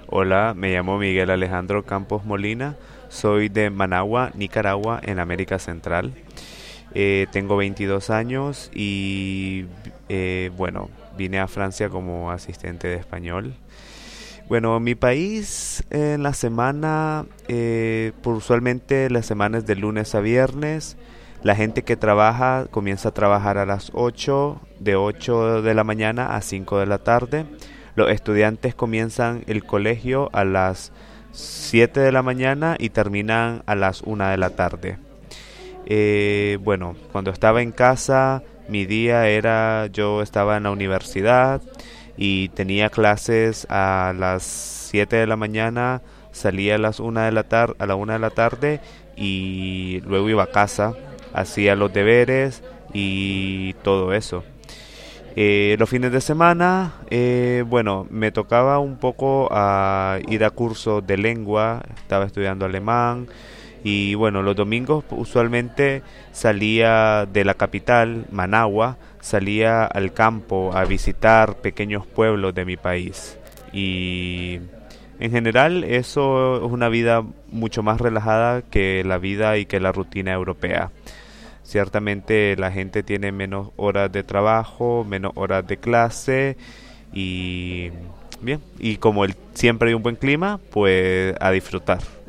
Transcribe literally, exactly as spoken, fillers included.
Hola, me llamo Miguel Alejandro Campos Molina, soy de Managua, Nicaragua, en América Central. Eh, tengo veintidós años y eh, bueno, vine a Francia como asistente de español. Bueno, mi país en la semana, eh, por usualmente la semana es de lunes a viernes. La gente que trabaja comienza a trabajar a las ocho, de ocho de la mañana a cinco de la tarde. Los estudiantes comienzan el colegio a las siete de la mañana y terminan a las una de la tarde. Eh, bueno, cuando estaba en casa, mi día era, yo estaba en la universidad y tenía clases a las siete de la mañana, salía a las una de la tar- a la una de la tarde y luego iba a casa, hacía los deberes y todo eso. Eh, los fines de semana, eh, bueno, me tocaba un poco a ir a cursos de lengua, estaba estudiando alemán y bueno, los domingos usualmente salía de la capital, Managua, salía al campo a visitar pequeños pueblos de mi país. Y en general eso es una vida mucho más relajada que la vida y que la rutina europea. Ciertamente la gente tiene menos horas de trabajo, menos horas de clase y bien, y como el, siempre hay un buen clima, pues a disfrutar.